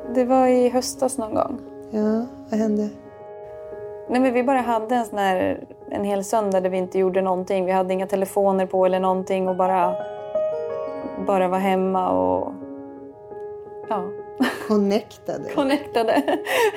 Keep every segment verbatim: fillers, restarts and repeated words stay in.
Det var i höstas någon gång. Ja, vad hände? Nej, men vi bara hade en sån här, en hel söndag där vi inte gjorde någonting. Vi hade inga telefoner på eller någonting och bara, bara var hemma och ja. Connectade. Connectade.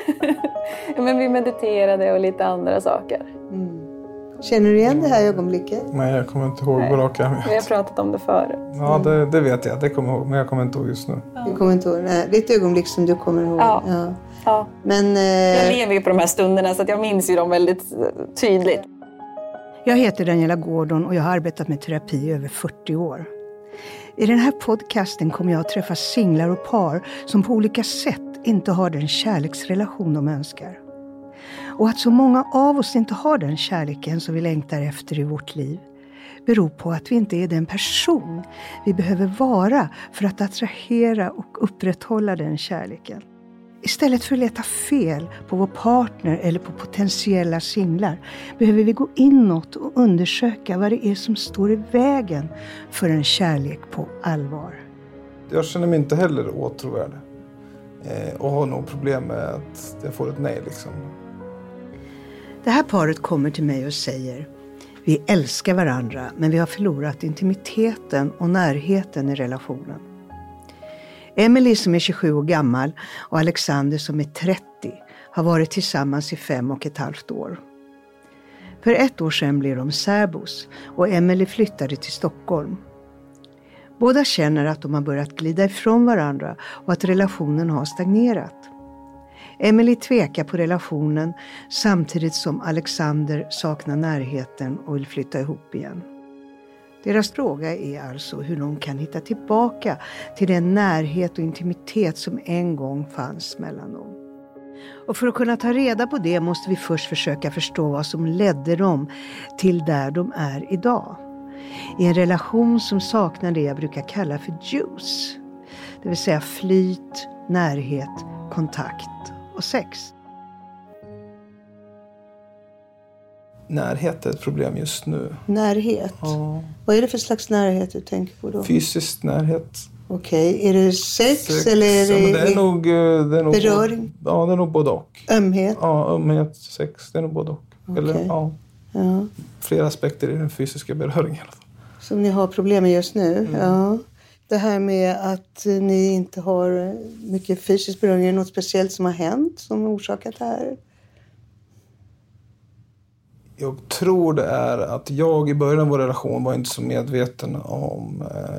Men vi mediterade och lite andra saker. Mm. Känner du igen det här ögonblicket? Nej, jag kommer inte ihåg på rak arm. Vi har pratat om det förut. Ja, det, det vet jag. Det kommer jag ihåg. Men jag kommer inte ihåg just nu. Ja. Du kommer inte ihåg? Nej, det är ett ögonblick som du kommer ihåg. Ja. Ja. Ja. Men, eh... jag lever ju på de här stunderna så att jag minns ju dem väldigt tydligt. Jag heter Daniela Gordon och jag har arbetat med terapi i över fyrtio år. I den här podcasten kommer jag att träffa singlar och par som på olika sätt inte har den kärleksrelation de önskar. Och att så många av oss inte har den kärleken som vi längtar efter i vårt liv beror på att vi inte är den person vi behöver vara för att attrahera och upprätthålla den kärleken. Istället för att leta fel på vår partner eller på potentiella singlar behöver vi gå inåt och undersöka vad det är som står i vägen för en kärlek på allvar. Jag känner mig inte heller åtråvärd eh, och har nog problem med att jag får ett nej liksom. Det här paret kommer till mig och säger: vi älskar varandra men vi har förlorat intimiteten och närheten i relationen. Emily som är tjugosju år gammal och Alexander som är trettio har varit tillsammans i fem och ett halvt år. För ett år sedan blev de särbos och Emily flyttade till Stockholm. Båda känner att de har börjat glida ifrån varandra och att relationen har stagnerat. Emily tvekar på relationen samtidigt som Alexander saknar närheten och vill flytta ihop igen. Deras fråga är alltså hur de kan hitta tillbaka till den närhet och intimitet som en gång fanns mellan dem. Och för att kunna ta reda på det måste vi först försöka förstå vad som ledde dem till där de är idag. I en relation som saknar det jag brukar kalla för juice. Det vill säga flyt, närhet, kontakt och sex. Närhet är ett problem just nu. Närhet? Ja. Vad är det för slags närhet du tänker på då? Fysisk närhet. Okej, okay. Är det sex, sex eller är det, ja, det är nog, det är nog beröring? Både, ja, det är nog både och. Ömhet? Ja, ömhet, sex, det är nog både och. Okay. Eller, ja. Ja. Flera aspekter i den fysiska beröringen. Som ni har problem med just nu? Mm. Ja. Det här med att ni inte har mycket fysisk beröring, är det något speciellt som har hänt som orsakat det här? Jag tror det är att jag i början av vår relation var inte så medveten om...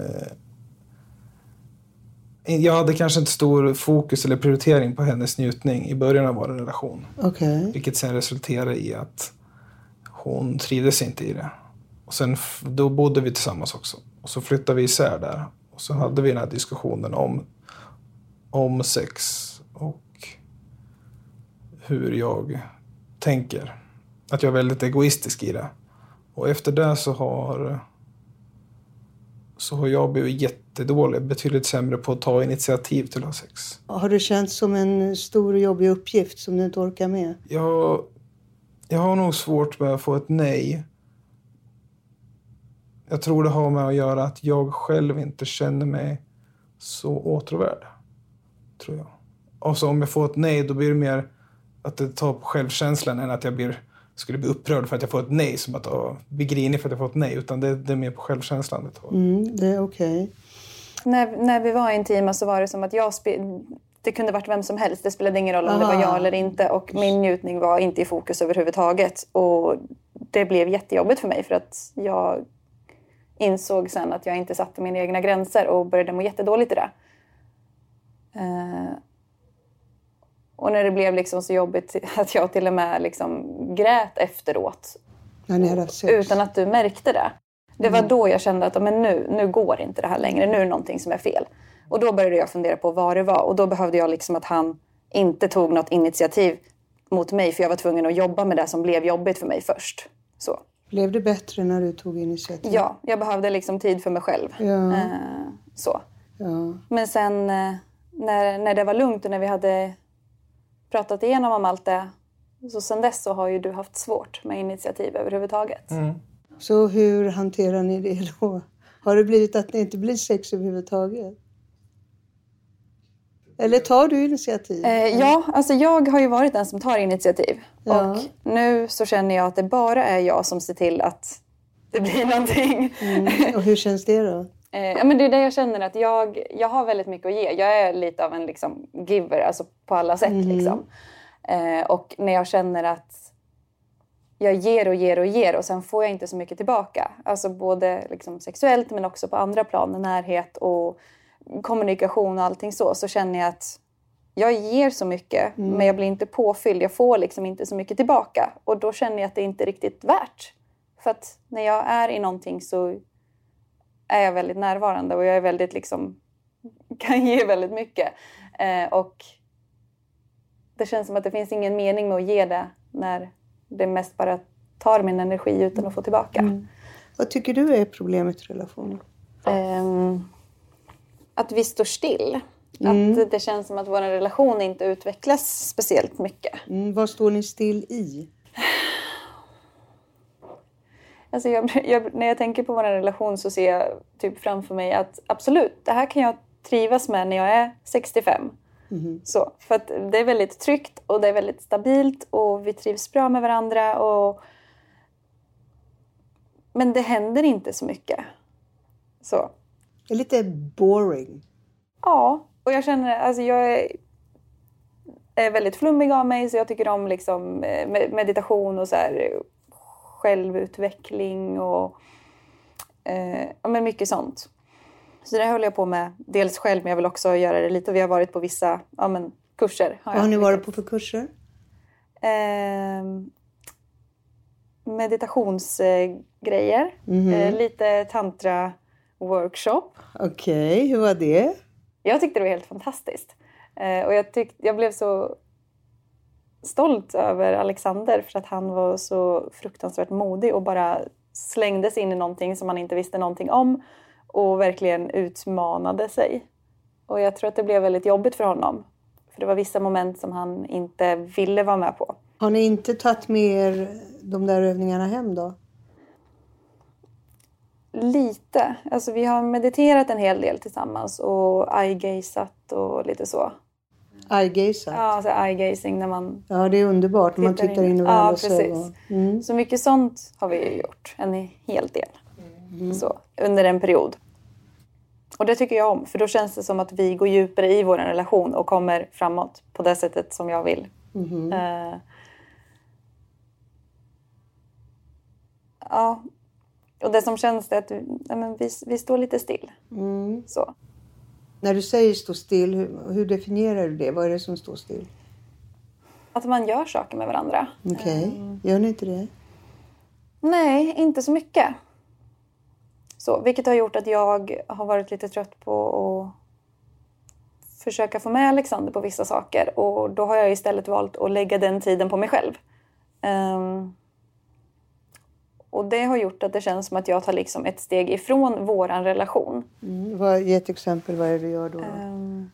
Eh, jag hade kanske inte stor fokus eller prioritering på hennes njutning i början av vår relation. Okay. Vilket sen resulterade i att hon trivdes inte i det. Och sen då bodde vi tillsammans också. Och så flyttade vi isär där. Och så hade vi den här diskussionen om, om sex och hur jag tänker. Att jag är väldigt egoistisk i det. Och efter det så har, så har jag blivit jättedålig. Betydligt sämre på att ta initiativ till att ha sex. Har du känt som en stor och jobbig uppgift som du inte orkar med? Jag, jag har nog svårt med att få ett nej. Jag tror det har med att göra att jag själv inte känner mig så åtråvärd. Tror jag. Och så om jag får ett nej då blir det mer att det tar på självkänslan än att jag blir... skulle bli upprörd för att jag får ett nej, som att åh, bli grinig för att jag får ett nej, utan det, det är mer på självkänslan det tar. Mm, det är okej. Okay. När, när vi var intima så var det som att jag spe- det kunde varit vem som helst, det spelade ingen roll om Aha. det var jag eller inte, och min njutning var inte i fokus överhuvudtaget, och det blev jättejobbigt för mig för att jag insåg sen att jag inte satte mina egna gränser och började må jättedåligt i det. Uh, Och när det blev liksom så jobbigt att jag till och med liksom grät efteråt. När ni hade haft sex. Utan att du märkte det. Det var mm. då jag kände att men nu, nu går inte det här längre. Nu är det någonting som är fel. Och då började jag fundera på vad det var. Och då behövde jag liksom att han inte tog något initiativ mot mig. För jag var tvungen att jobba med det som blev jobbigt för mig först. Så. Blev det bättre när du tog initiativ? Ja, jag behövde liksom tid för mig själv. Ja. Eh, så. Ja. Men sen eh, när, när det var lugnt och när vi hade... pratat igenom om allt det, så sen dess så har ju du haft svårt med initiativ överhuvudtaget. Mm. Så hur hanterar ni det då? Har det blivit att det inte blir sex överhuvudtaget? Eller tar du initiativ? Eh, ja, alltså jag har ju varit den som tar initiativ. Ja. Och nu så känner jag att det bara är jag som ser till att det blir någonting. Mm. Och hur känns det då? Eh, ja, men det är det jag känner, att jag, jag har väldigt mycket att ge. Jag är lite av en liksom, giver, alltså på alla sätt. Mm. Liksom. Eh, och när jag känner att jag ger och ger och ger och sen får jag inte så mycket tillbaka. Alltså både liksom, sexuellt men också på andra plan, närhet och kommunikation och allting så. Så känner jag att jag ger så mycket mm. men jag blir inte påfylld. Jag får liksom inte så mycket tillbaka. Och då känner jag att det inte är riktigt värt. För att när jag är i någonting så är jag väldigt närvarande och jag är väldigt liksom, kan ge väldigt mycket. Eh, och det känns som att det finns ingen mening med att ge det när det mest bara tar min energi utan att få tillbaka. Mm. Vad tycker du är problemet i relationen? Eh, att vi står still. Mm. Att det känns som att vår relation inte utvecklas speciellt mycket. Mm. Vad står ni still i? Alltså jag, jag, när jag tänker på vår relation så ser jag typ framför mig att absolut, det här kan jag trivas med när jag är sextiofem. Mm. Så, för att det är väldigt tryggt och det är väldigt stabilt och vi trivs bra med varandra. Och... Men det händer inte så mycket. Så. Det är lite boring. Ja, och jag känner, alltså jag är, är väldigt flummig av mig så jag tycker om liksom meditation och så här självutveckling och eh, ja, men mycket sånt. Så det håller jag på med dels själv, men jag vill också göra det lite. Vi har varit på vissa ja, men, kurser. Har Vad har ni varit på för kurser? Eh, meditationsgrejer. Mm-hmm. Eh, lite tantra-workshop. Okej, okay, hur var det? Jag tyckte det var helt fantastiskt. Eh, och jag, tyck, jag blev så stolt över Alexander för att han var så fruktansvärt modig och bara slängdes in i någonting som han inte visste någonting om och verkligen utmanade sig. Och jag tror att det blev väldigt jobbigt för honom. För det var vissa moment som han inte ville vara med på. Har ni inte tagit med er de där övningarna hem då? Lite. Alltså vi har mediterat en hel del tillsammans och eye-gazat och lite så. Eye-gazat? Ja, alltså eye-gazing när man... Ja, det är underbart när man tittar in i varandras ögon. Ja, precis. Mm. Så mycket sånt har vi ju gjort. En hel del. Mm. Så, under en period. Och det tycker jag om. För då känns det som att vi går djupare i vår relation och kommer framåt på det sättet som jag vill. Mm. Uh, ja. Och det som känns är att ja, men vi, vi står lite still. Mm. Så. När du säger stå still, hur, hur definierar du det? Vad är det som står still? Att man gör saker med varandra. Okej, okay. mm. Gör ni inte det? Nej, inte så mycket. Så, vilket har gjort att jag har varit lite trött på att försöka få med Alexander på vissa saker. Och då har jag istället valt att lägga den tiden på mig själv. Um, och det har gjort att det känns som att jag tar liksom ett steg ifrån våran relation. Mm, vad, ge ett exempel, vad är det du gör då? då? Um,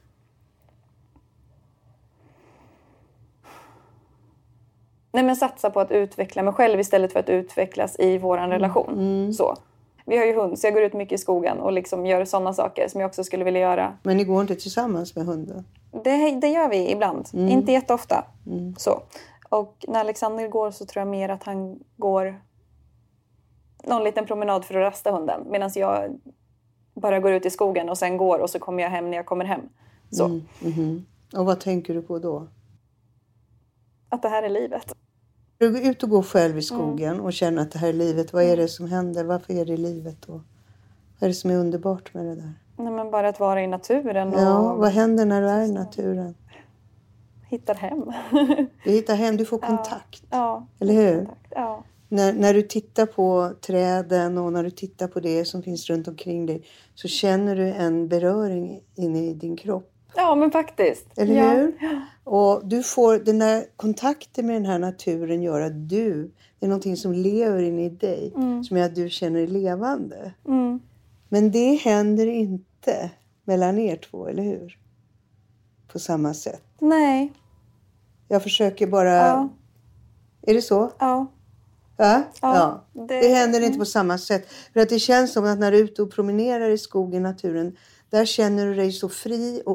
nej men satsa på att utveckla mig själv istället för att utvecklas i våran mm. relation. Mm. Så. Vi har ju hund så jag går ut mycket i skogen och liksom gör sådana saker som jag också skulle vilja göra. Men ni går inte tillsammans med hunden? Det, det gör vi ibland. Mm. Inte jätteofta. Mm. Så. Och när Alexander går så tror jag mer att han går någon liten promenad för att rasta hunden. Medan jag bara går ut i skogen och sen går och så kommer jag hem när jag kommer hem. Så. Mm. Mm-hmm. Och vad tänker du på då? Att det här är livet. Du går ut och går själv i skogen mm. och känner att det här är livet. Vad är det som händer? Varför är det livet? Och vad är det som är underbart med det där? Nej, men bara att vara i naturen. Och... Ja, vad händer när du är i naturen? Hittar hem. Du hittar hem, du får kontakt. Ja, ja. Eller hur? Ja. När, när du tittar på träden och när du tittar på det som finns runt omkring dig så känner du en beröring inne i din kropp. Ja, men faktiskt. Eller ja. hur? Och du får den här kontakten med den här naturen gör att du, det är någonting som lever inne i dig. Mm. Som gör att du känner dig levande. Mm. Men det händer inte mellan er två, eller hur? På samma sätt. Nej. Jag försöker bara... Ja. Är det så? Ja. Ja? Ja. Ja. Det... det händer inte på samma sätt. För att det känns som att när du är ute och promenerar i skogen, naturen... Där känner du dig så fri och öppen.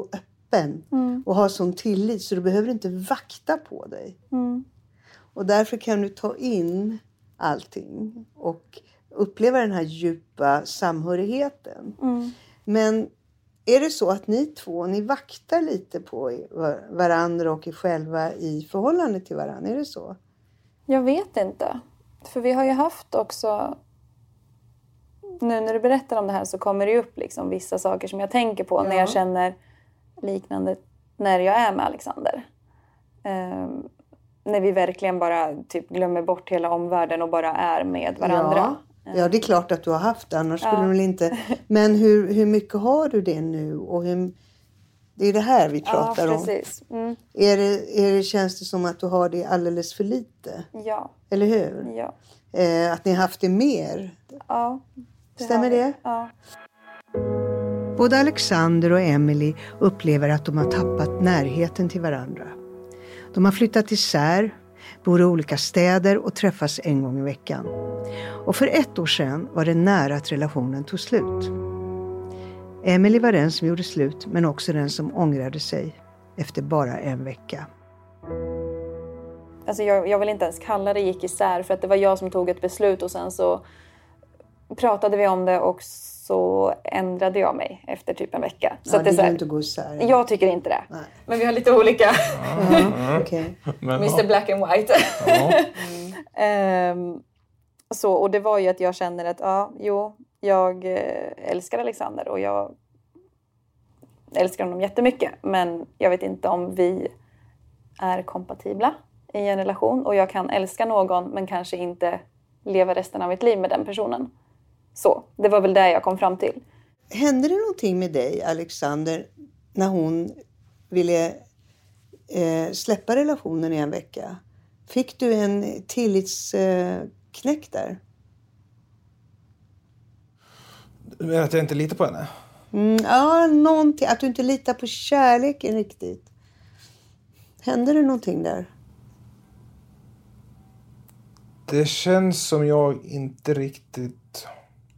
öppen mm. och har sån tillit så du behöver inte vakta på dig. Mm. Och därför kan du ta in allting och uppleva den här djupa samhörigheten. Mm. Men är det så att ni två, ni vaktar lite på varandra och er själva i förhållande till varandra? Är det så? Jag vet inte. För vi har ju haft också... Nu när du berättar om det här så kommer det upp liksom vissa saker som jag tänker på. Ja. När jag känner liknande när jag är med Alexander. Um, när vi verkligen bara typ glömmer bort hela omvärlden och bara är med varandra. Ja, ja det är klart att du har haft det. Annars ja. skulle du väl inte... Men hur, hur mycket har du det nu? Och hur... Det är det här vi pratar ja, precis. om. Mm. Är det, är det, känns det som att du har det alldeles för lite? Ja. Eller hur? Ja. Eh, att ni har haft det mer? Ja. Det Stämmer det? Ja. Både Alexander och Emily upplever att de har tappat närheten till varandra. De har flyttat isär, bor i olika städer och träffas en gång i veckan. Och för ett år sedan var det nära att relationen tog slut. Emily var den som gjorde slut, men också den som ångrade sig efter bara en vecka. Alltså jag, jag vill inte ens kalla det gick isär, för att det var jag som tog ett beslut och sen så pratade vi om det och så ändrade jag mig efter typ en vecka. Så ja, att det det är så här, inte gå isär. jag tycker inte det. Nej. Men vi har lite olika. Ja, okay. mister Black and White. mm. um, så, och det var ju att jag känner att ja, jo, jag älskar Alexander och jag älskar honom jättemycket. Men jag vet inte om vi är kompatibla i en relation. Och jag kan älska någon men kanske inte leva resten av mitt liv med den personen. Så, det var väl det jag kom fram till. Hände det någonting med dig, Alexander, när hon ville eh, släppa relationen i en vecka? Fick du en tillitsknäck eh, där? Men att jag inte litar på henne? Mm, ja, någonting. Att du inte litar på kärleken riktigt. Hände det någonting där? Det känns som jag inte riktigt...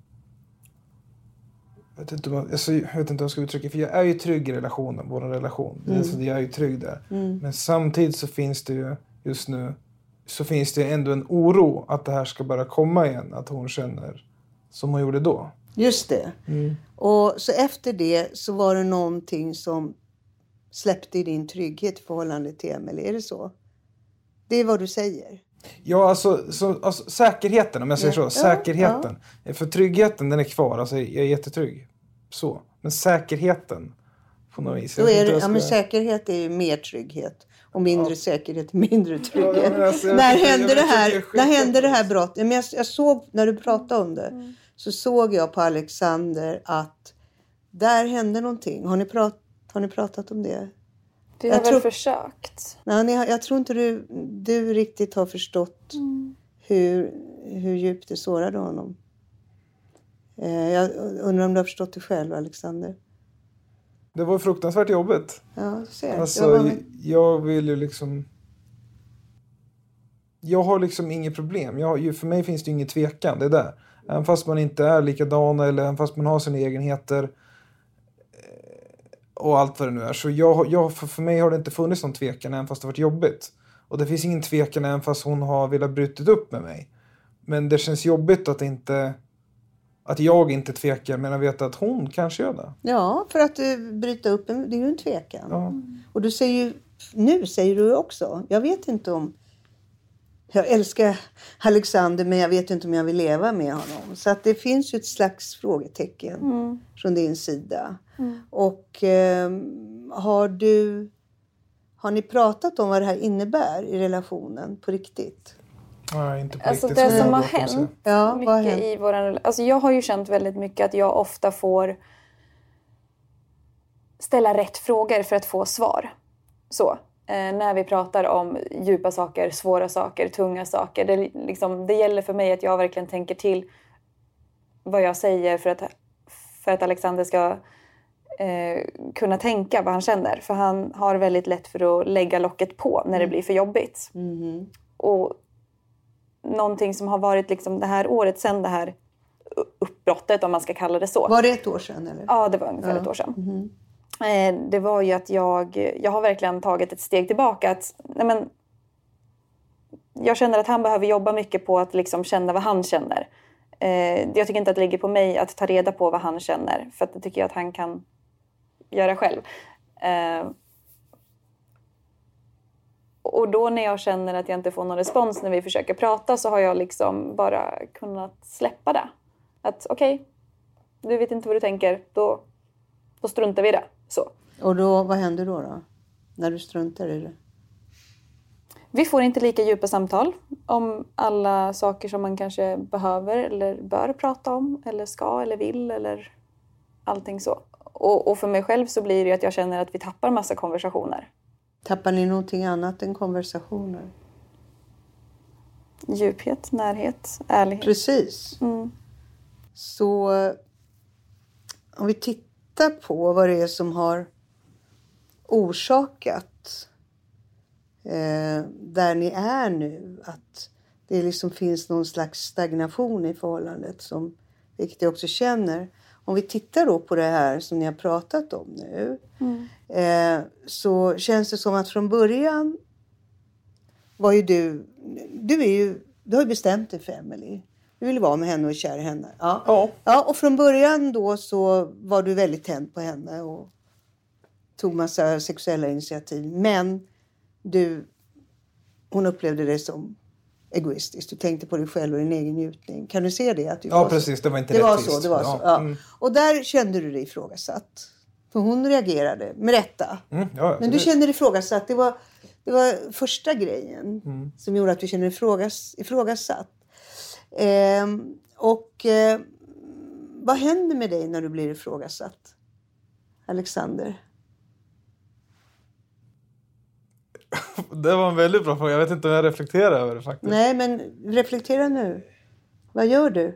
Jag vet inte, man, alltså, jag vet inte hur jag ska uttrycka. För jag är ju trygg i relationen, vår relation. Mm. Så jag är ju trygg där. Mm. Men samtidigt så finns det ju just nu... Så finns det ändå en oro att det här ska bara komma igen. Att hon känner som hon gjorde då. Just det. Mm. Och så efter det så var det någonting som släppte i din trygghet i förhållande till Emily. Är det så? Det är vad du säger. Ja, alltså, så, alltså säkerheten, om jag säger ja. så. Säkerheten. Ja. För tryggheten, den är kvar. Alltså, jag är jättetrygg. Så. Men säkerheten på något vis. Då är det, ska... Ja, men säkerhet är ju mer trygghet. Och mindre ja. säkerhet, mindre trygghet. Ja, alltså, när tycker, hände det här, när hände det här brottet? Men jag, jag såg, när du pratade om det. Mm. Så såg jag på Alexander att där hände någonting. Har ni, prat, har ni pratat om det? Vi har jag väl tror, försökt. Nej, ni har, jag tror inte du, du riktigt har förstått mm. hur, hur djupt det sårade honom. Eh, jag undrar om du har förstått det själv, Alexander. Det var fruktansvärt jobbigt. Ja, du ser. Alltså, bara... jag vill ju liksom... Jag har liksom inget problem. Jag, för mig finns det inget tvekan, det är där. Även fast man inte är likadana eller även fast man har sina egenheter och allt vad det nu är. Så jag, jag, för, för mig har det inte funnits någon tvekan även fast det har varit jobbigt. Och det finns ingen tvekan även fast hon har velat bryta upp med mig. Men det känns jobbigt att inte... Att jag inte tvekar, men jag vet att hon kanske gör det. Ja, för att uh, bryta upp, det är ju en tvekan. Ja. Mm. Och du säger ju, nu säger du också, jag vet inte om... Jag älskar Alexander, men jag vet inte om jag vill leva med honom. Så att det finns ju ett slags frågetecken mm. från din sida. Mm. Och eh, har du... Har ni pratat om vad det här innebär i relationen på riktigt? Nej, inte på alltså riktigt. Det som har hänt ja, mycket har hänt? i våran... Alltså jag har ju känt väldigt mycket att jag ofta får ställa rätt frågor för att få svar. Så. Eh, när vi pratar om djupa saker, svåra saker, tunga saker. Det, liksom, det gäller för mig att jag verkligen tänker till vad jag säger för att, för att Alexander ska eh, kunna tänka vad han känner. För han har väldigt lätt för att lägga locket på när det blir för jobbigt. Mm. Och någonting som har varit liksom det här året sedan det här uppbrottet, om man ska kalla det så. Var det ett år sedan eller? Ja, det var ungefär ja. ett år sedan. Mm. eh, det var ju att jag, jag har verkligen tagit ett steg tillbaka. Att, nej men, jag känner att han behöver jobba mycket på att liksom känna vad han känner. Eh, jag tycker inte att det ligger på mig att ta reda på vad han känner. För att det tycker jag att han kan göra själv. Eh, och då när jag känner att jag inte får någon respons när vi försöker prata, så har jag liksom bara kunnat släppa det. Att okej, okay, du vet inte vad du tänker, då, då struntar vi i det. Så. Och då, vad händer då, då? När du struntar i det? Vi får inte lika djupa samtal om alla saker som man kanske behöver eller bör prata om. Eller ska eller vill eller allting så. Och, och för mig själv så blir det att jag känner att vi tappar massa konversationer. Tappar ni någonting annat än konversationer? Djuphet, närhet, ärlighet. Precis. Mm. Så om vi tittar på vad det är som har orsakat eh, där ni är nu. Att det liksom finns någon slags stagnation i förhållandet, som, vilket jag också känner. Om vi tittar då på det här som ni har pratat om nu. Mm. Eh, så känns det som att från början var ju du... Du, är ju, du har ju bestämt dig för Emily. Du ville vara med henne och kär i henne. Ja. Ja. Ja, och från början då så var du väldigt tänd på henne och tog massa sexuella initiativ. Men du, hon upplevde det som egoistiskt. Du tänkte på dig själv och din egen njutning. Kan du se det? Att du Ja, var precis. Det var inte det var rättvist. så, det var ja. så. Ja. Mm. Och där kände du dig ifrågasatt. För hon reagerade med rätta. Mm, ja, Men du kände dig ifrågasatt. Det var, det var första grejen mm. som gjorde att du kände dig ifrågas, ifrågasatt. Eh, och eh, vad händer med dig när du blir ifrågasatt, Alexander? Det var en väldigt bra fråga. Jag vet inte om jag reflekterar över det faktiskt. Nej, men reflektera nu. Vad gör du?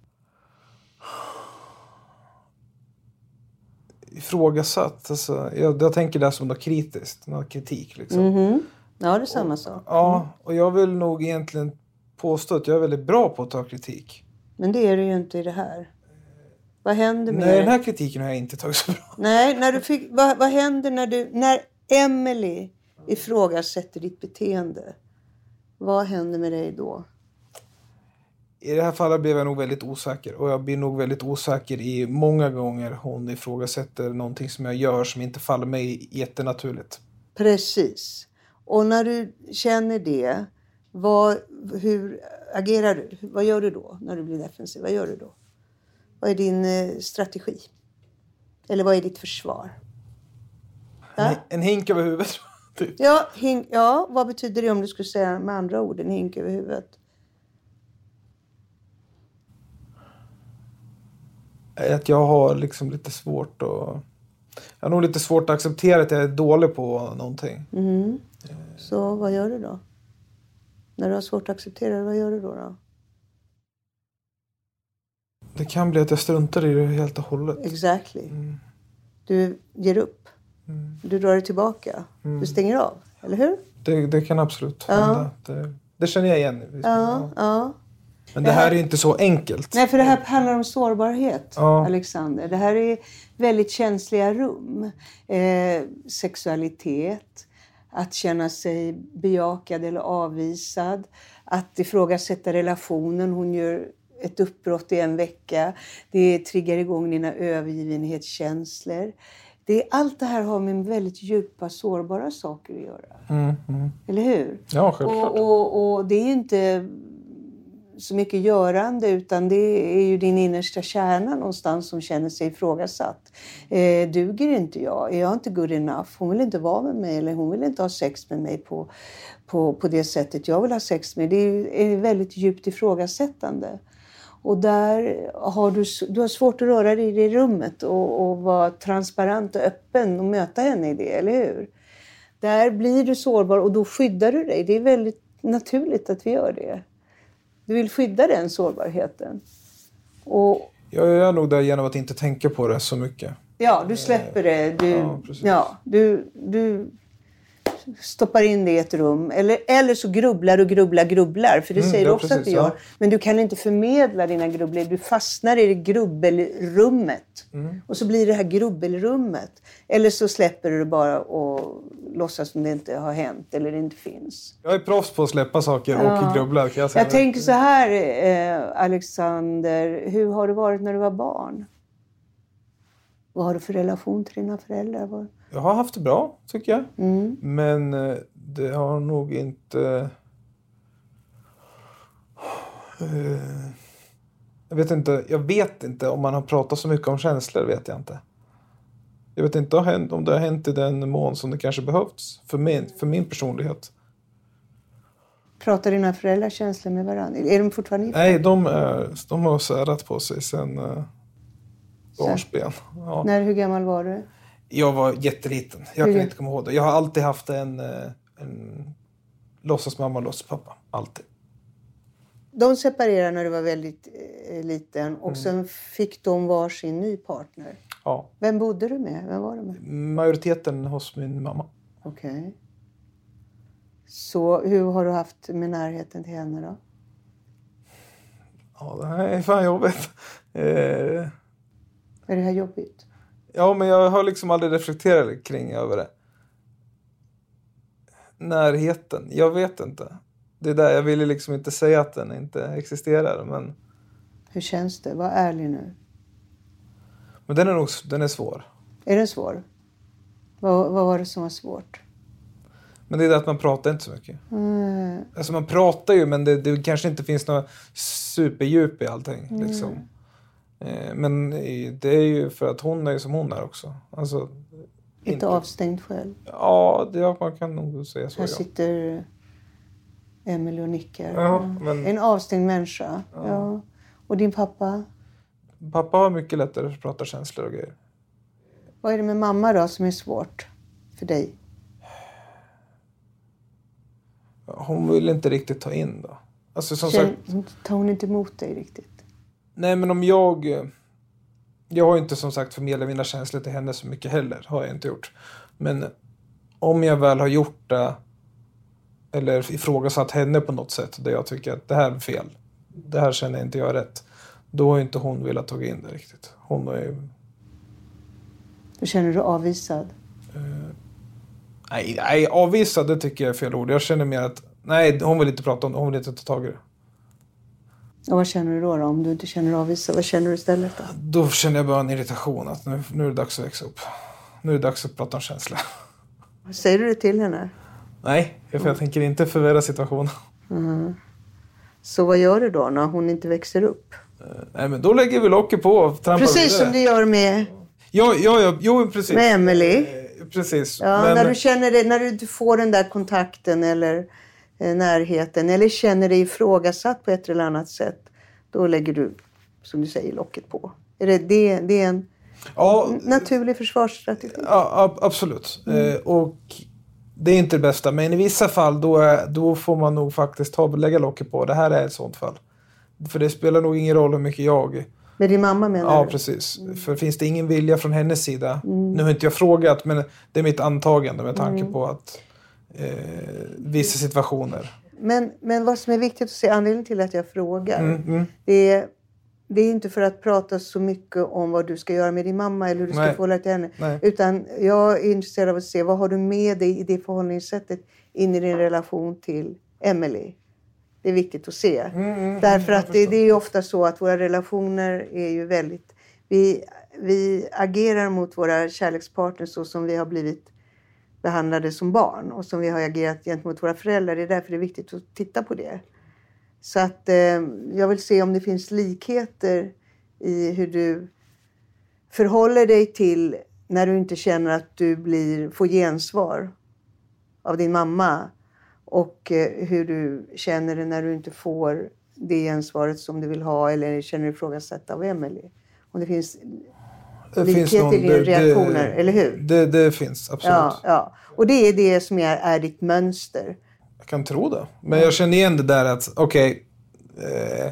Ifrågasatt. Alltså, jag, jag tänker det som något kritiskt. Något kritik liksom. Mm-hmm. Ja, det är samma sak. Ja, och jag vill nog egentligen påstå att jag är väldigt bra på att ta kritik. Men det är du ju inte i det här. Vad händer med Nej, den här kritiken har jag inte tagit så bra. Nej, när du fick, vad, vad händer när du... När Emily ifrågasätter ditt beteende. Vad händer med dig då? I det här fallet blev jag nog väldigt osäker. Och jag blir nog väldigt osäker i många gånger hon ifrågasätter någonting som jag gör som inte faller mig jättenaturligt. Precis. Och när du känner det, vad, hur agerar du? Vad gör du då när du blir defensiv? Vad gör du då? Vad är din eh, strategi? Eller vad är ditt försvar? Ja? En, en hink över huvudet. Typ. Ja, hink, ja, vad betyder det om du skulle säga med andra ord? En hink över huvudet. Att jag har liksom lite svårt att... Jag har nog lite svårt att acceptera att jag är dålig på någonting. Mm. Så vad gör du då? När du har svårt att acceptera det, vad gör du då? då? Det kan bli att jag struntar i det helt och hållet. Exactly. Mm. Du ger upp. Mm. Du drar dig tillbaka. Mm. Du stänger av. Eller hur? Det, det kan absolut Ja. hända. Det, det känner jag igen. Ja, ja. Men det här är inte så enkelt. Nej, för det här handlar om sårbarhet, Ja. Alexander. Det här är väldigt känsliga rum. Eh, sexualitet, att känna sig bejakad eller avvisad. Att ifrågasätta relationen. Hon gör ett uppbrott i en vecka. Det triggar igång dina övergivenhetskänslor. Det, allt det här har med väldigt djupa, sårbara saker att göra. Mm, mm. Eller hur? Ja, självklart. Och, och, och det är inte så mycket görande, utan det är ju din innersta kärna någonstans som känner sig ifrågasatt. Eh, duger inte jag? Är jag inte good enough? Hon vill inte vara med mig, eller hon vill inte ha sex med mig på, på, på det sättet jag vill ha sex med. Det är, är väldigt djupt ifrågasättande. Och där har du, du har svårt att röra dig i det rummet och, och vara transparent och öppen och möta henne i det, eller hur? Där blir du sårbar och då skyddar du dig. Det är väldigt naturligt att vi gör det. Du vill skydda den sårbarheten. Och, Jag är nog där genom att inte tänka på det så mycket. ja, du släpper det. Du, Ja, precis. ja, du, du stoppar in det i ett rum. Eller, eller så grubblar och grubblar grubblar. För det Mm, säger du ja, också precis, att du gör. ja. Men du kan inte förmedla dina grubblor. Du fastnar i det grubbelrummet. Mm. Och så blir det här grubbelrummet. Eller så släpper du det bara och låtsas som det inte har hänt. Eller det inte finns. Jag är proffs på att släppa saker och grubbla. Kan jag säga. Jag tänker så här, eh, Alexander. Hur har det varit när du var barn? Vad har du för relation till dina föräldrar? Vad... Jag har haft det bra, tycker jag. Mm. Men eh, det har nog inte... Eh, jag vet inte, jag vet inte om man har pratat så mycket om känslor, vet jag inte. Jag vet inte om det har hänt i den mån som det kanske behövts för min, för min personlighet. Pratar dina föräldrar känslor med varandra? Är de fortfarande gifta? Nej, de, är, de har särat på sig sen eh, barnsben. Ja. När, hur gammal var du? Jag var jätteliten. Jag Hur? kan inte komma ihåg det. Jag har alltid haft en, eh, en låtsasmamma och låtsaspappa. Alltid. De separerade när du var väldigt eh, liten. Och Mm. sen fick de varsin ny partner. Ja. Vem bodde du med? Vem var du med? Majoriteten hos min mamma. Okej. Okay. Så hur har du haft med närheten till henne då? Ja, det här är fan jobbigt. Eh, Är det här jobbigt? ja, men jag har liksom aldrig reflekterat kring över det. Närheten, jag vet inte. Det är där jag ville liksom inte säga att den inte existerar, men... Hur känns det? Var ärlig nu. Men den är nog den är svår. Är den svår? Vad, vad var det som var svårt? Men det är det att man pratar inte så mycket. Mm. Alltså man pratar ju, men det, det kanske inte finns några superdjup i allting. Mm. Liksom. Eh, men det är ju för att hon är ju som hon är också. Alltså, Lite inte avstängd själv. Ja, det, man kan nog säga så. Här ja. sitter Emily och nickar. Ja, men... En avstängd människa. Ja. Ja. Och din pappa? Pappa har mycket lättare att prata känslor och grejer. Vad är det med mamma då som är svårt för dig? Hon vill inte riktigt ta in då. Alltså som Känn, sagt... tar hon inte emot dig riktigt? Nej, men om jag... Jag har inte som sagt förmedlat mina känslor till henne så mycket heller. Har jag inte gjort. Men om jag väl har gjort det... Eller ifrågasatt henne på något sätt. Där jag tycker att det här är fel. Det här känner inte jag rätt. Då har inte hon velat ta in det riktigt. Hon är ju... Då känner du dig avvisad? Uh, nej, nej, avvisad det tycker jag är fel ord. Jag känner mer att... Nej, hon vill inte prata om det. Hon vill inte ta tag i det. Och vad känner du då, då? Om du inte känner avvisad, vad känner du istället då? Då känner jag bara en irritation. Att nu, nu är det dags att växa upp. Nu är det dags att prata om känslor. Säger du det till henne? Nej, för jag mm. tänker inte förvärra situationen. Mm. Så vad gör du då när hon inte växer upp? Uh, nej, men då lägger vi locket på och trampar Precis vidare. som du gör med... Ja, ja, ja, jo, precis. Med Emily. Uh, precis. Ja, men... när du känner det, när du inte får den där kontakten eller eh, närheten. Eller känner dig ifrågasatt på ett eller annat sätt. Då lägger du, som du säger, locket på. Är det, det, det är en ja, naturlig försvarsstrategi? Ja, absolut. Mm. Uh, och... Det är inte det bästa, men i vissa fall då, är, då får man nog faktiskt ta, lägga locket på. Det här är ett sånt fall. För det spelar nog ingen roll hur mycket jag... Med din mamma menar Ja, du? precis. Mm. För finns det ingen vilja från hennes sida... Mm. Nu har inte jag frågat, men det är mitt antagande med tanke mm. på att eh, vissa situationer... Men, men vad som är viktigt att se, anledningen till att jag frågar, mm, mm. det är... Det är inte för att prata så mycket om vad du ska göra med din mamma eller hur du ska Nej. få lära till henne. Nej. Utan jag är intresserad av att se vad har du med dig i det förhållningssättet in i din relation till Emily. Det är viktigt att se. Mm, mm, Därför att det, det är ju ofta så att våra relationer är ju väldigt... Vi, vi agerar mot våra kärlekspartners så som vi har blivit behandlade som barn. Och som vi har agerat gentemot våra föräldrar. Det är därför det är viktigt att titta på det. Så att eh, jag vill se om det finns likheter i hur du förhåller dig till när du inte känner att du blir, får gensvar av din mamma. Och eh, hur du känner det när du inte får det gensvaret som du vill ha eller känner dig ifrågasatt av Emily. Om det finns det likheter finns någon, i dina det, reaktioner, det, eller hur? Det, det finns, absolut. Ja, ja. Och det är det som är, är ditt mönster. Jag kan tro det. Men jag känner igen det där att, okej, okay, eh,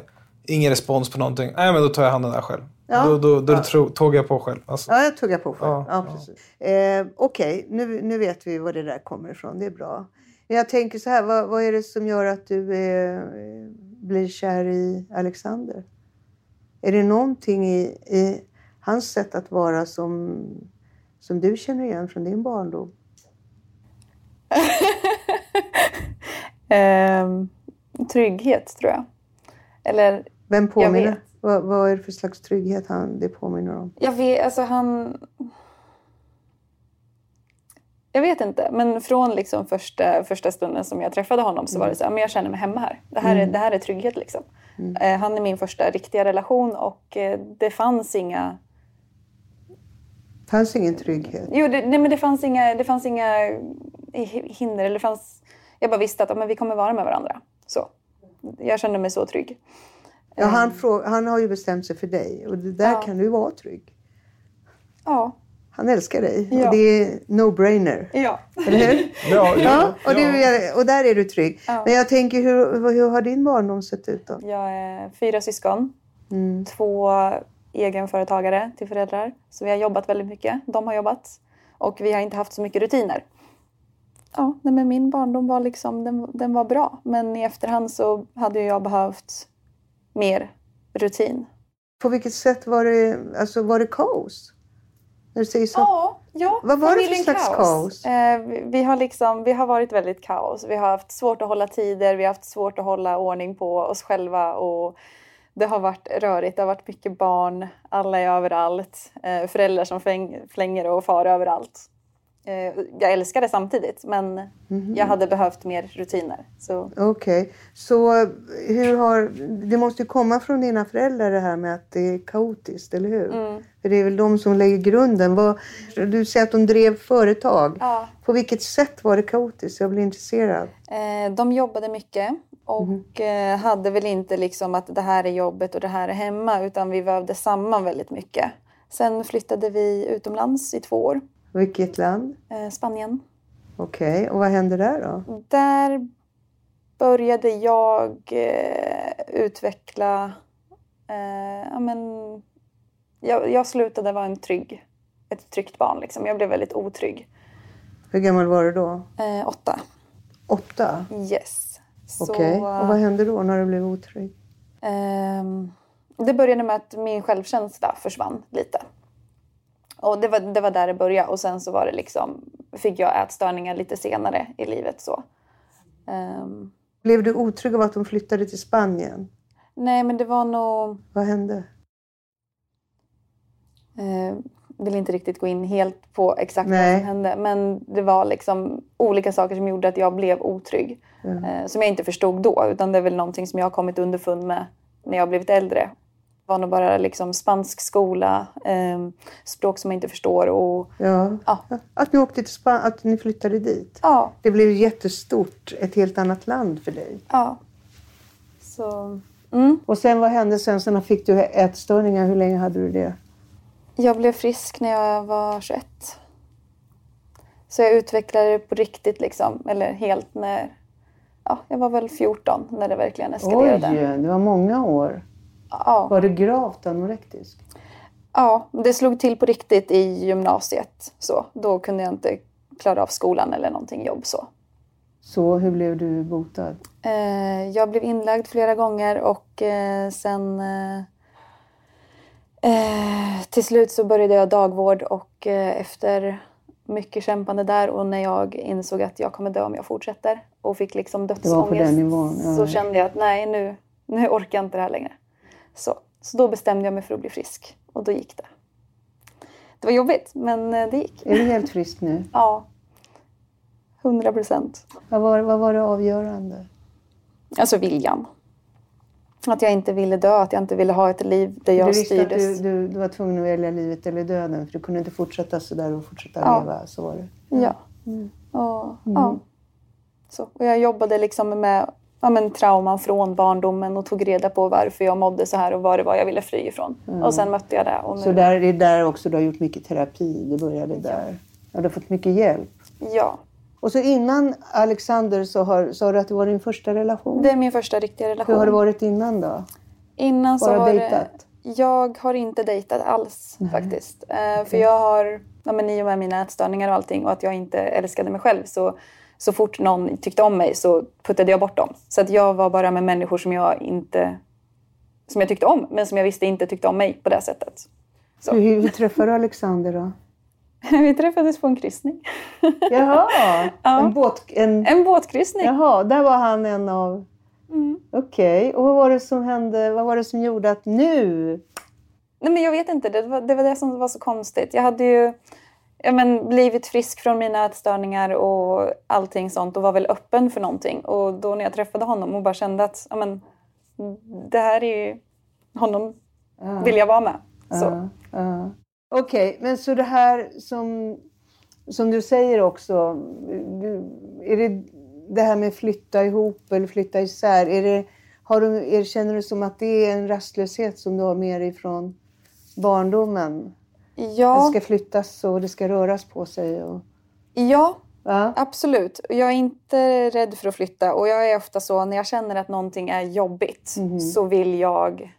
ingen respons på någonting. Nej, men då tar jag handen där själv. Ja. Då, då, då ja. tog jag på själv. Alltså. Ja, jag tog jag på själv. Ja, ja, ja, precis. Ja. Eh, Okej, okay. nu, nu vet vi var det där kommer ifrån. Det är bra. Men jag tänker så här, vad, vad är det som gör att du eh, blir kär i Alexander? Är det någonting i, i hans sätt att vara som, som du känner igen från din barndom? um, trygghet, tror jag. Eller... Vem påminner? Vad, vad är det för slags trygghet han det påminner om? Jag vet, alltså han... Jag vet inte, men från liksom första, första stunden som jag träffade honom så mm. var det så här, men jag känner mig hemma här. Det här, mm. är, det här är trygghet liksom. Mm. Eh, han är min första riktiga relation och eh, det fanns inga... Det fanns ingen trygghet? Jo, det, nej men det fanns inga, det fanns inga hinder. Eller det fanns, jag bara visste att ja, men vi kommer vara med varandra. Så. Jag kände mig så trygg. Ja, han, frå- han har ju bestämt sig för dig och det där ja. Kan du vara trygg. Ja. Han älskar dig ja. Och det är no-brainer. Ja. Eller hur? ja, ja, ja, och, det, och där är du trygg. Ja. Men jag tänker, hur, hur har din barndom sett ut då? Jag är fyra syskon. Mm. Två egenföretagare till föräldrar. Så vi har jobbat väldigt mycket. De har jobbat. Och vi har inte haft så mycket rutiner. Ja, nej, men min barndom var liksom, den, den var bra. Men i efterhand så hade jag behövt mer rutin. På vilket sätt var det, alltså var det kaos? När du säger så. Ja, ja. Vad var det för slags kaos? kaos? Eh, vi, vi, har liksom, vi har varit väldigt kaos. Vi har haft svårt att hålla tider. Vi har haft svårt att hålla ordning på oss själva. Och det har varit rörigt. Det har varit mycket barn. Alla är överallt. Eh, föräldrar som fläng, flänger och far överallt. Jag älskar det samtidigt, men mm-hmm. jag hade behövt mer rutiner. Okej, okay. Så hur har, det måste ju komma från dina föräldrar det här med att det är kaotiskt, eller hur? Mm. För det är väl de som lägger grunden. Vad, du säger att de drev företag. Ja. På vilket sätt var det kaotiskt? Jag blir intresserad. Eh, de jobbade mycket och mm. eh, hade väl inte liksom att det här är jobbet och det här är hemma, utan vi vävde samman väldigt mycket. Sen flyttade vi utomlands i två år. Vilket land? Eh, Spanien. Okej, okay. Och vad hände där då? Där började jag eh, utveckla... Eh, ja, men, jag, jag slutade vara en trygg, ett tryggt barn. Liksom. Jag blev väldigt otrygg. Hur gammal var du då? Eh, åtta. Åtta? Yes. Okej, okay. Och vad hände då när du blev otrygg? Eh, det började med att min självkänsla försvann lite. Och det var, det var där det började. Och sen så var det liksom, fick jag ätstörningar lite senare i livet. Så. Um, Blev du otrygg av att de flyttade till Spanien? Nej, men det var nog... Vad hände? Jag uh, vill inte riktigt gå in helt på exakt Nej. vad som hände. Men det var liksom olika saker som gjorde att jag blev otrygg. Mm. Uh, som jag inte förstod då. Utan det är väl någonting som jag har kommit underfund med när jag har blivit äldre. Det var nog bara liksom spansk skola, eh, språk som jag inte förstår. Och, ja. Ja. Att ni åkte till Span- att ni flyttade dit. Ja. Det blev jättestort, ett helt annat land för dig. Ja. Så, mm. Och sen vad hände sen? Sen fick du ätstörningar. Hur länge hade du det? Jag blev frisk när jag var tjugoett. Så jag utvecklade det på riktigt liksom. Eller helt när... Ja, jag var väl fjorton när det verkligen eskalerade. Oj, det var många år. Ja. Var du gravt anorektisk? Ja, det slog till på riktigt i gymnasiet. Så, då kunde jag inte klara av skolan eller någonting jobb så. Så hur blev du botad? Eh, jag blev inlagd flera gånger och eh, sen... Eh, eh, till slut så började jag dagvård och eh, efter mycket kämpande där och när jag insåg att jag kommer dö om jag fortsätter och fick liksom dödsångest. Det var på den nivån, ja. Så kände jag att nej, nu, nu orkar jag inte det här längre. Så, så då bestämde jag mig för att bli frisk. Och då gick det. Det var jobbigt, men det gick. Är du helt frisk nu? Ja. Hundra procent. Vad var, vad var det avgörande? Alltså viljan. Att jag inte ville dö. Att jag inte ville ha ett liv där jag styrdes. Du visste att du, du, du var tvungen att välja livet eller döden. För du kunde inte fortsätta så där och fortsätta ja. leva. Så var det. Ja. ja. Mm. Och, mm. ja. Så. Och jag jobbade liksom med... Ja, men trauman från barndomen och tog reda på varför jag mådde så här och vad det var jag ville fly ifrån. Mm. Och sen mötte jag det. Och nu... Så där, det är där också du har gjort mycket terapi, det började där. Ja, du har fått mycket hjälp. Ja. Och så innan Alexander så har, så har du att det var din första relation? Det är min första riktiga relation. Hur har det varit innan då? Innan så Bara var dejtat? det, jag har inte dejtat alls mm. faktiskt. Uh, för jag har, ja, men i och med mina ätstörningar och allting och att jag inte älskade mig själv så, så fort någon tyckte om mig så puttade jag bort dem. Så att jag var bara med människor som jag inte, som jag tyckte om men som jag visste inte tyckte om mig på det sättet. Så. Hur, hur träffade du Alexander då? Vi träffades på en kryssning. Jaha, ja. en, båt, en... en båtkryssning. Jaha, där var han en av... Mm. Okej, okay. Och vad var det som hände? Vad var det som gjorde att nu? Nej, men jag vet inte, det var det, var det som var så konstigt. Jag hade ju ja, men, blivit frisk från mina ätstörningar och allting sånt och var väl öppen för någonting. Och då när jag träffade honom och bara kände att ja, men, det här är ju honom uh. vill jag vara med. Så. Uh. Uh. Okej, okay, men så det här som, som du säger också, du, är det det här med flytta ihop eller flytta isär, är det, har du, är, känner du som att det är en rastlöshet som du har med dig från barndomen? Ja. Det ska flyttas och det ska röras på sig. Och... Ja, ja, absolut. Jag är inte rädd för att flytta och jag är ofta så när jag känner att någonting är jobbigt mm. så vill jag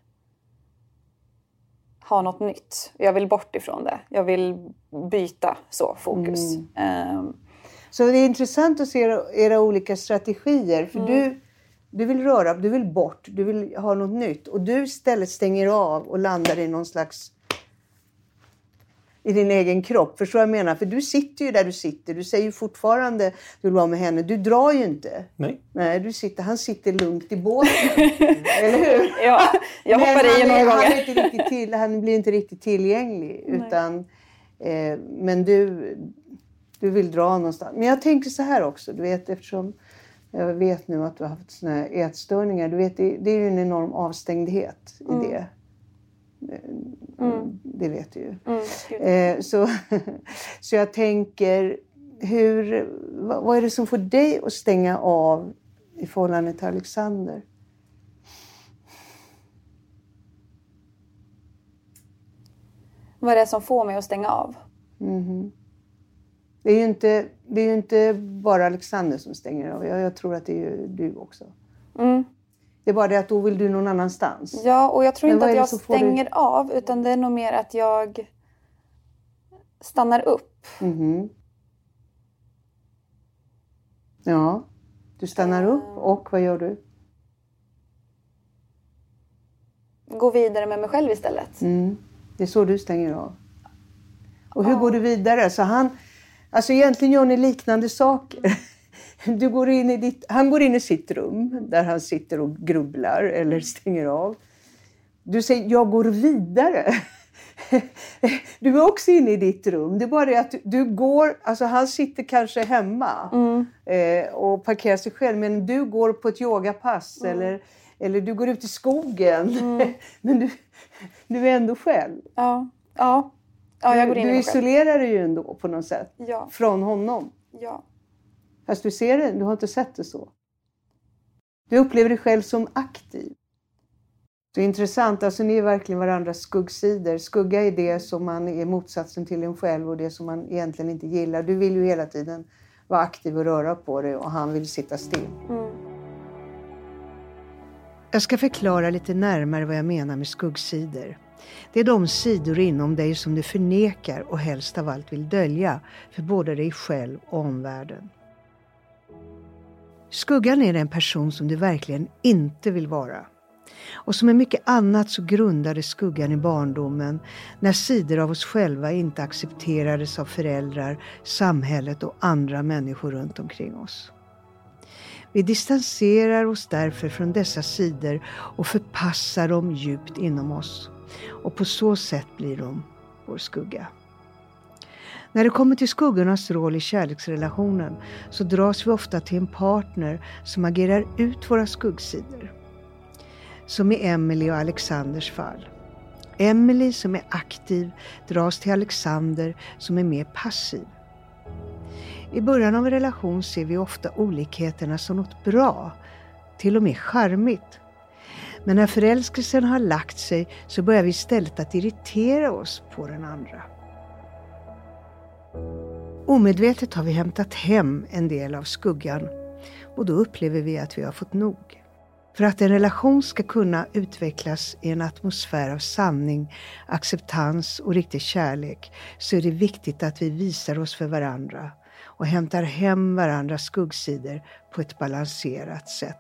ha något nytt. Jag vill bort ifrån det. Jag vill byta så fokus. Mm. Um, så det är intressant att se era, era olika strategier. För mm. du, du vill röra, du vill bort, du vill ha något nytt. Och du istället stänger av och landar i någon slags... i din egen kropp. Förstår jag menar? För du sitter ju där du sitter. Du säger ju fortfarande att du vill vara med henne. Du drar ju inte. Nej. Nej, du sitter, han sitter lugnt i båten. Eller hur? Ja, jag hoppar i några gånger. Han, är inte riktigt till, han blir inte riktigt tillgänglig. Utan, eh, men du, du vill dra någonstans. Men jag tänker så här också. Du vet, eftersom jag vet nu att du har haft såna här ätstörningar. Du vet, det, det är ju en enorm avstängdhet i mm. det. Mm. Det vet du ju. Mm, eh, så, så jag tänker, hur, vad, vad är det som får dig att stänga av i förhållande till Alexander? Vad är det som får mig att stänga av? Mm. Det är ju inte, det är ju inte bara Alexander som stänger av. Jag, jag tror att det är ju du också. Mm. Det är bara det att då vill du någon annanstans. Ja, och jag tror inte att jag stänger du... av. Utan det är nog mer att jag stannar upp. Mm-hmm. Ja, du stannar upp och vad gör du? Gå vidare med mig själv istället. Mm. Det är så du stänger av. Och hur ja. går du vidare? Så han, alltså egentligen gör ni liknande saker. Du går in i ditt, han går in i sitt rum där han sitter och grubblar eller stänger av. Du säger, jag går vidare. Du är också inne i ditt rum. Det är bara det att du, du går, alltså han sitter kanske hemma mm. eh, och parkerar sig själv. Men du går på ett yogapass mm. eller, eller du går ut i skogen. Mm. Men du, du är ändå själv. Ja, ja. ja jag går in du, i du isolerar dig ju ändå på något sätt ja. från honom. Ja. Fast du ser det, du har inte sett det så. Du upplever dig själv som aktiv. Det är intressant, alltså ni är verkligen varandras skuggsidor. Skugga är det som man är motsatsen till en själv och det som man egentligen inte gillar. Du vill ju hela tiden vara aktiv och röra på dig och han vill sitta still. Mm. Jag ska förklara lite närmare vad jag menar med skuggsidor. Det är de sidor inom dig som du förnekar och helst av allt vill dölja för både dig själv och omvärlden. Skuggan är den person som du verkligen inte vill vara. Och som är mycket annat så grundade skuggan i barndomen när sidor av oss själva inte accepterades av föräldrar, samhället och andra människor runt omkring oss. Vi distanserar oss därför från dessa sidor och förpassar dem djupt inom oss. Och på så sätt blir de vår skugga. När det kommer till skuggornas roll i kärleksrelationen så dras vi ofta till en partner som agerar ut våra skuggsidor. Som i Emily och Alexanders fall. Emily som är aktiv dras till Alexander som är mer passiv. I början av en relation ser vi ofta olikheterna som något bra, till och med charmigt. Men när förälskelsen har lagt sig så börjar vi istället att irritera oss på den andra. Omedvetet har vi hämtat hem en del av skuggan och då upplever vi att vi har fått nog. För att en relation ska kunna utvecklas i en atmosfär av sanning, acceptans och riktig kärlek så är det viktigt att vi visar oss för varandra och hämtar hem varandras skuggsidor på ett balanserat sätt.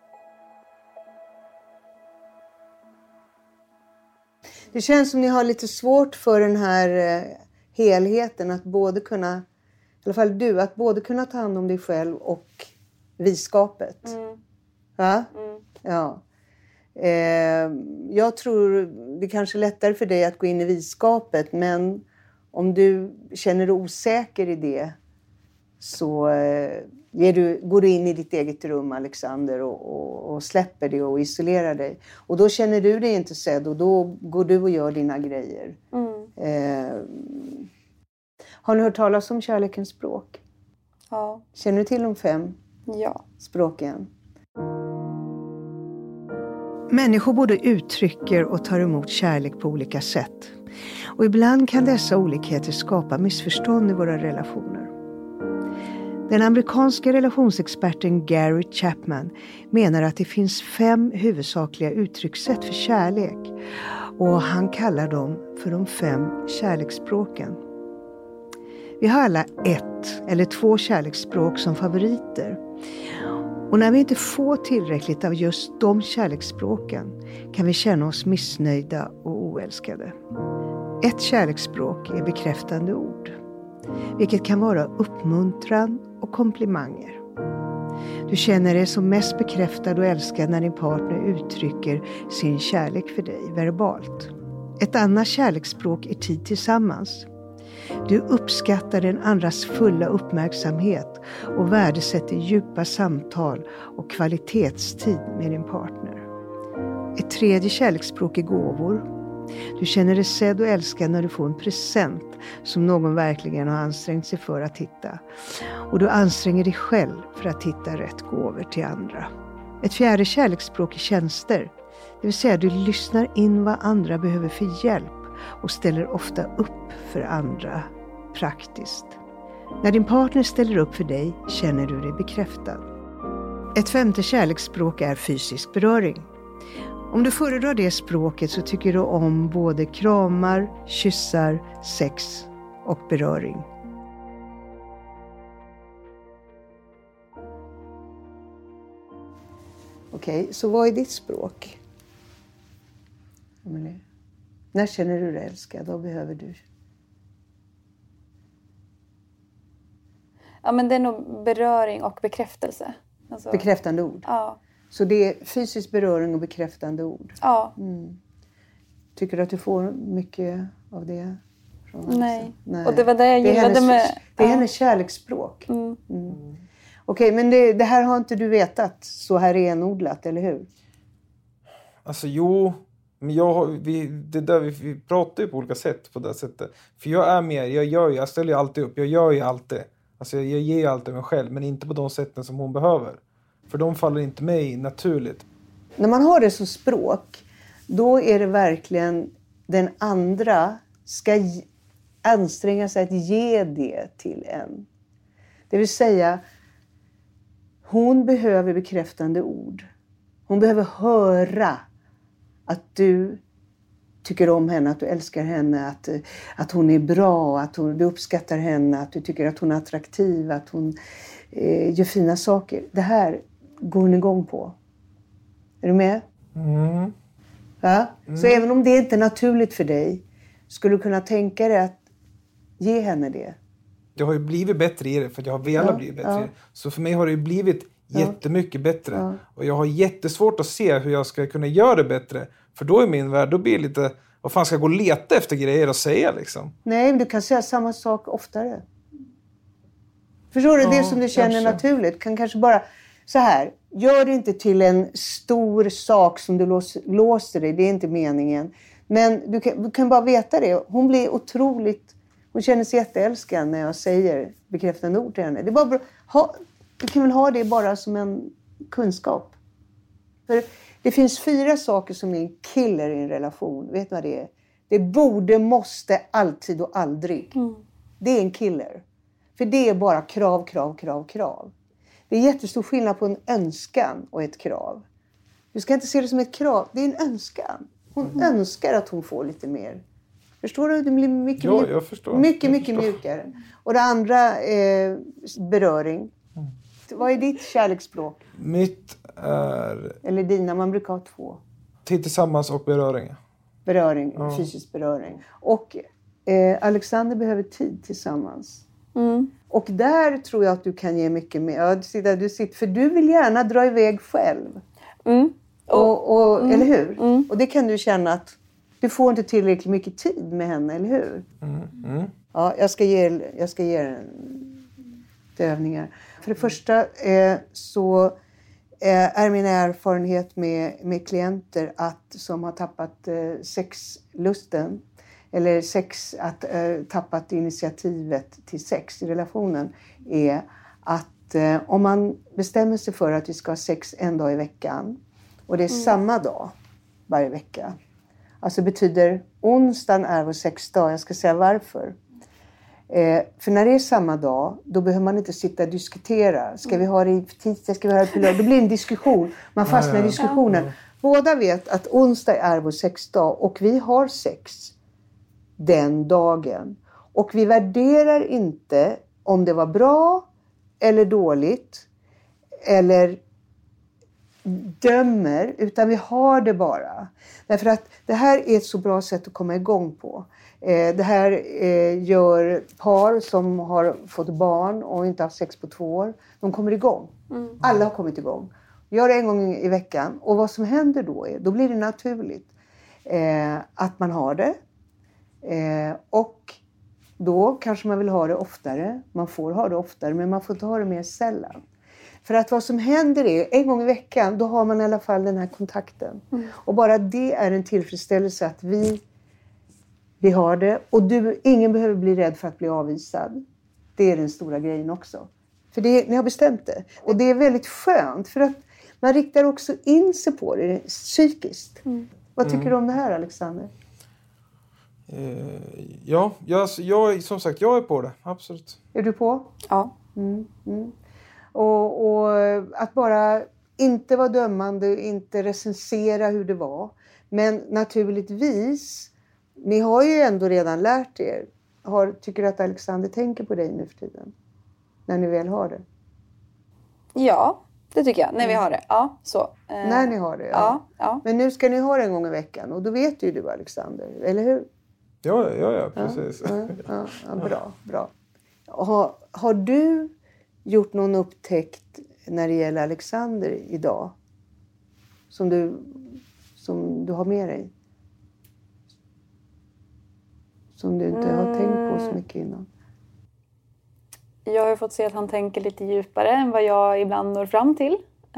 Det känns som ni har lite svårt för den här eh, helheten att både kunna, i alla fall du, att både kunna ta hand om dig själv och viskapet. Mm. Va? Mm. Ja. Eh, jag tror det kanske är lättare för dig att gå in i viskapet, men om du känner dig osäker i det så eh, ger du, går du in i ditt eget rum, Alexander, och, och, och släpper det och isolerar dig. Och då känner du dig inte sedd och då går du och gör dina grejer. Mm. Eh, har ni hört talas om kärlekens språk? Ja. Känner du till de fem Ja. språken? Människor både uttrycker och tar emot kärlek på olika sätt. Och ibland kan dessa olikheter skapa missförstånd i våra relationer. Den amerikanska relationsexperten Gary Chapman menar att det finns fem huvudsakliga uttryckssätt för kärlek. Och han kallar dem för de fem kärleksspråken. Vi har alla ett eller två kärleksspråk som favoriter. Och när vi inte får tillräckligt av just de kärleksspråken kan vi känna oss missnöjda och oälskade. Ett kärleksspråk är bekräftande ord, vilket kan vara uppmuntran och komplimanger. Du känner dig som mest bekräftad och älskad när din partner uttrycker sin kärlek för dig verbalt. Ett annat kärleksspråk är tid tillsammans. Du uppskattar den andras fulla uppmärksamhet och värdesätter djupa samtal och kvalitetstid med din partner. Ett tredje kärleksspråk är gåvor. Du känner dig sedd och älskad när du får en present som någon verkligen har ansträngt sig för att hitta. Och du anstränger dig själv för att hitta rätt gåvor till andra. Ett fjärde kärleksspråk är tjänster. Det vill säga du lyssnar in vad andra behöver för hjälp och ställer ofta upp för andra praktiskt. När din partner ställer upp för dig känner du dig bekräftad. Ett femte kärleksspråk är fysisk beröring. Om du föredrar det språket så tycker du om både kramar, kyssar, sex och beröring. Okej, så vad är ditt språk? När känner du dig älskad? Vad behöver du? Ja, men det är nog beröring och bekräftelse. Alltså, Bekräftande ord? Ja. Så det är fysisk beröring och bekräftande ord? Ja. Mm. Tycker du att du får mycket av det? Från Nej. Nej. Och det var det jag gillade hennes, med... Det är ja. hennes kärleksspråk. Mm. Mm. Okej, men det, det här har inte du vetat så här renodlat, eller hur? Alltså jo, men jag har, vi, det där vi, vi pratar ju på olika sätt på det sättet. För jag är mer, jag gör jag ställer ju alltid upp, jag gör ju alltid. Alltså jag, jag ger ju alltid mig själv, men inte på de sätten som hon behöver. För de faller inte mig naturligt. När man har det som språk, då är det verkligen den andra ska anstränga sig att ge det till en. Det vill säga, hon behöver bekräftande ord. Hon behöver höra att du tycker om henne, att du älskar henne, att, att hon är bra, att hon, du uppskattar henne, att du tycker att hon är attraktiv, att hon eh, gör fina saker. Det här går hon igång på. Är du med? Mm. Ja? Mm. Så även om det inte är naturligt för dig, skulle du kunna tänka dig att ge henne det? Jag har ju blivit bättre i det för att jag har velat Ja, bli bättre ja. i det. Så för mig har det ju blivit Ja. jättemycket bättre. Ja. Och jag har jättesvårt att se hur jag ska kunna göra det bättre. För då är min värld, då blir det lite... Vad fan ska jag gå och leta efter grejer och säga liksom? Nej, men du kan säga samma sak oftare. Förstår du? Ja, det som du känner kanske. naturligt kan kanske bara... Så här, gör det inte till en stor sak som du lås, låser dig. Det är inte meningen. Men du kan, du kan bara veta det. Hon blir otroligt... Hon känner sig jätteälskad när jag säger bekräftande ord till henne. Det är bara bra. Ha, du kan väl ha det bara som en kunskap. För det finns fyra saker som är en killer i en relation. Vet du vad det är? Det borde, måste, alltid och aldrig. Mm. Det är en killer. För det är bara krav, krav, krav, krav. Det är jättestor skillnad på en önskan och ett krav. Du ska inte se det som ett krav. Det är en önskan. Hon mm. önskar att hon får lite mer. Förstår du? Det blir mycket, ja, jag förstår. mycket, jag mycket förstår. mjukare. Och det andra är beröring. Mm. Vad är ditt kärleksspråk? Mitt är... Eller dina, man brukar ha två. Tid tillsammans och beröring. Beröring, ja. fysisk beröring. Och eh, Alexander behöver tid tillsammans. Mm. Och där tror jag att du kan ge mycket mer. Ja, du sitter, du sitter, för du vill gärna dra iväg själv. Mm. Och, och, mm. Eller hur? Mm. Och det kan du känna att du får inte tillräckligt mycket tid med henne, eller hur? Mm. Mm. Ja, jag ska ge, jag ska ge er övningar. För det första eh, så eh, är min erfarenhet med, med klienter att, som har tappat eh, sexlusten. Eller sex, att eh, tappat initiativet till sex i relationen. Är att eh, om man bestämmer sig för att vi ska ha sex en dag i veckan. Och det är mm. samma dag varje vecka. Alltså betyder onsdagen är vår sexdag. Jag ska säga varför. Eh, för när det är samma dag, då behöver man inte sitta och diskutera. Ska vi ha det i tisdag, ska vi ha det på lördag? Det blir en diskussion. Man fastnar i diskussionen. Båda vet att onsdag är vår sexdag och vi har sex den dagen. Och vi värderar inte om det var bra eller dåligt. Eller dömer, utan vi har det bara. Därför att det här är ett så bra sätt att komma igång på. Eh, det här eh, gör par som har fått barn och inte haft sex på två år. De kommer igång. Mm. Alla har kommit igång. Gör det en gång i veckan. Och vad som händer då är, då blir det naturligt eh, att man har det. Eh, och då kanske man vill ha det oftare. Man får ha det oftare, men man får inte ha det mer sällan. För att vad som händer är, en gång i veckan, då har man i alla fall den här kontakten. Mm. Och bara det är en tillfredsställelse att vi, vi har det. Och du, ingen behöver bli rädd för att bli avvisad. Det är den stora grejen också. För det, ni har bestämt det. Och det är väldigt skönt, för att man riktar också in sig på det psykiskt. Mm. Vad tycker mm. du om det här, Alexander? Eh, ja, jag, jag, som sagt, jag är på det. Absolut. Är du på? Ja. Mm, mm. Och, och att bara inte vara dömande, inte recensera hur det var. Men naturligtvis, ni har ju ändå redan lärt er. Har, tycker du att Alexander tänker på dig nu för tiden? När ni väl har det? Ja, det tycker jag. När vi har det. Ja, så. Eh, när ni har det, ja. ja. ja. Men nu ska ni ha det en gång i veckan. Och då vet ju du, Alexander. Eller hur? Ja, ja, ja precis. Ja, ja, ja, ja, bra, bra. Har, har du gjort någon upptäckt när det gäller Alexander idag? Som du, som du har med dig? Som du inte mm. har tänkt på så mycket innan? Jag har fått se att han tänker lite djupare än vad jag ibland når fram till.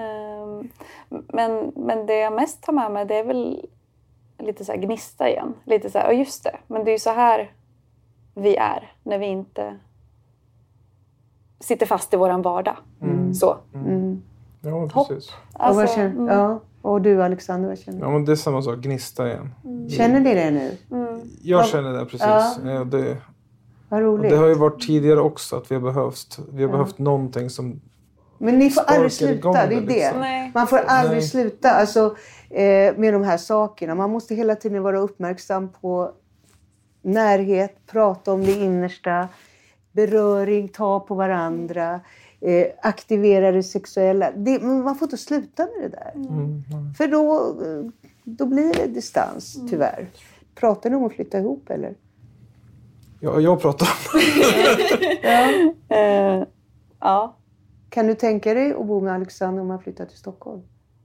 Men, men det jag mest tar med mig, det är väl lite så här gnista igen. Lite så här, ja just det. Men det är ju så här vi är när vi inte sitter fast i våran vardag. Mm. Så. Mm. Ja, precis. Alltså, och, vad känner, mm. ja, och du, Alexander, vad känner du? Ja, men det är samma sak. Gnista igen. Mm. Känner ni det nu? Mm. Jag vad, känner det, precis. Ja. Ja, det, vad roligt. Det har ju varit tidigare också att vi har behövt, vi har ja. behövt någonting som... Men ni får aldrig sluta, det är det. Liksom. Man får aldrig Nej. sluta alltså, eh, med de här sakerna. Man måste hela tiden vara uppmärksam på närhet, prata om det innersta, beröring, ta på varandra, eh, aktivera det sexuella. Det, man får inte sluta med det där. Mm. Mm. För då, då blir det distans, mm. tyvärr. Pratar ni om att flytta ihop, eller? Ja, jag pratar. ja. Uh, ja. Kan du tänka dig att bo med Alexander om han flyttar till Stockholm?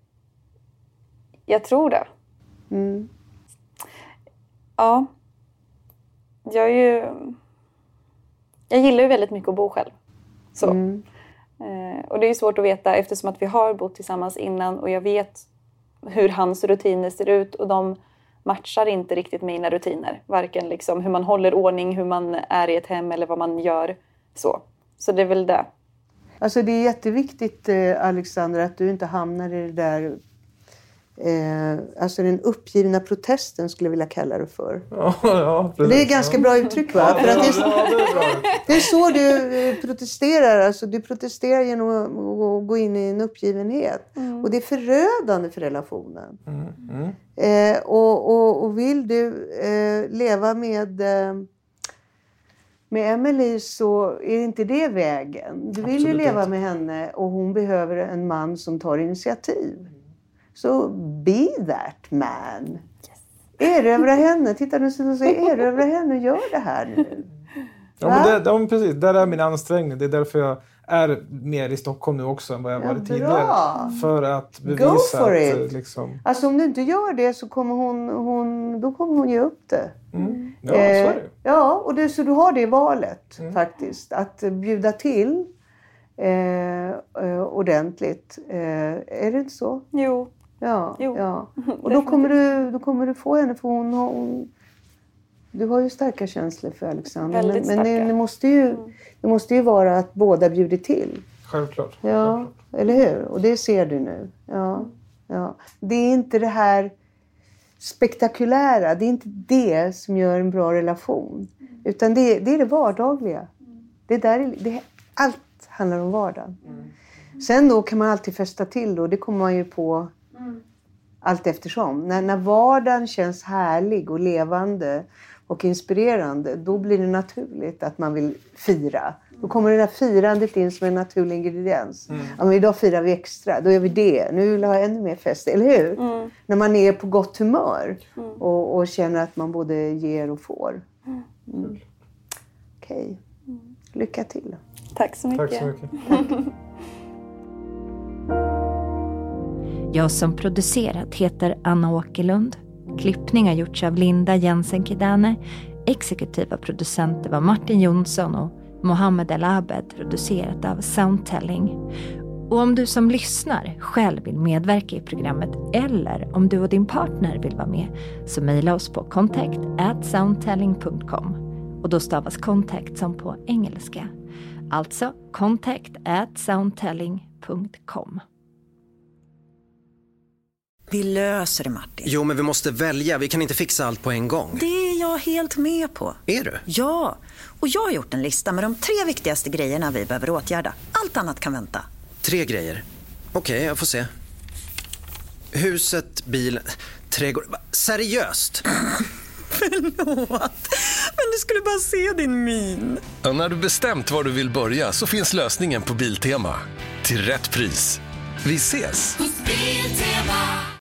Jag tror det. Mm. Ja. Jag är ju... Jag gillar ju väldigt mycket att bo själv. Så. Mm. Eh, och det är ju svårt att veta eftersom att vi har bott tillsammans innan. Och jag vet hur hans rutiner ser ut. Och de matchar inte riktigt mina rutiner. Varken liksom hur man håller ordning, hur man är i ett hem eller vad man gör. Så, så det är väl det. Alltså det är jätteviktigt, Alexander, att du inte hamnar i det där Eh, alltså den uppgivna protesten skulle jag vilja kalla det för. Ja, ja, det är ganska bra uttryck, va? För att det, är, ja, det, är bra. det är så du protesterar. Alltså, du protesterar genom att gå in i en uppgivenhet. Mm. Och det är förödande för relationen. Mm. Mm. Eh, och, och, och vill du eh, leva med... Eh, Med Emily så är inte det vägen. Du vill Absolut ju leva inte. Med henne och hon behöver en man som tar initiativ. Så be that man. Yes. Erövra henne. Titta nu så säger erövra henne och gör det här nu. Ja, men det, ja, precis. Där är min ansträngning. Det är därför jag är mer i Stockholm nu också än vad jag varit ja, tidigare. För att bevisa Go for att... It. Liksom... Alltså om du inte gör det så kommer hon, hon, då kommer hon ge upp det. Mm. Ja, eh, så är det. Ja, och det, så du har det valet mm. faktiskt. Att bjuda till eh, eh, ordentligt. Eh, är det inte så? Jo. Ja, jo. ja. Och då kommer, du, då kommer du få henne för hon har... Hon, du har ju starka känslor för Alexander. Väldigt men men det, det, måste ju, mm. det måste ju vara att båda bjuder till. Självklart. Ja, Självklart. Eller hur? Och det ser du nu. Ja, ja. Det är inte det här spektakulära. Det är inte det som gör en bra relation. Utan det, det är det vardagliga. Det är där, det, allt handlar om vardagen. Mm. Sen då kan man alltid fästa till. Och det kommer man ju på mm. allt eftersom. När, när vardagen känns härlig och levande och inspirerande, då blir det naturligt att man vill fira. Då kommer det där firandet in som en naturlig ingrediens. Mm. Ja, men idag firar vi extra, då gör vi det. Nu vill jag ha ännu mer fest, eller hur? Mm. När man är på gott humör mm. och, och känner att man både ger och får. Mm. Okej, okay. mm. lycka till. Tack så mycket. Tack så mycket. Tack. Jag som producerat heter Anna Åkerlund. Klippning har gjorts av Linda Jensen-Kidane. Exekutiva producenter var Martin Jonsson och Mohammed El Abed, producerat av Soundtelling. Och om du som lyssnar själv vill medverka i programmet eller om du och din partner vill vara med, så mejla oss på contact at soundtelling punkt com. Och då stavas contact som på engelska. Alltså contact at soundtelling punkt com. Vi löser det, Martin. Jo, men vi måste välja. Vi kan inte fixa allt på en gång. Det är jag helt med på. Är du? Ja, och jag har gjort en lista med de tre viktigaste grejerna vi behöver åtgärda. Allt annat kan vänta. Tre grejer? Okej, okay, jag får se. Huset, bilen, trädgård... Seriöst? Förlåt, men du skulle bara se din min. Ja, när du bestämt var du vill börja så finns lösningen på Biltema. Till rätt pris. Vi ses!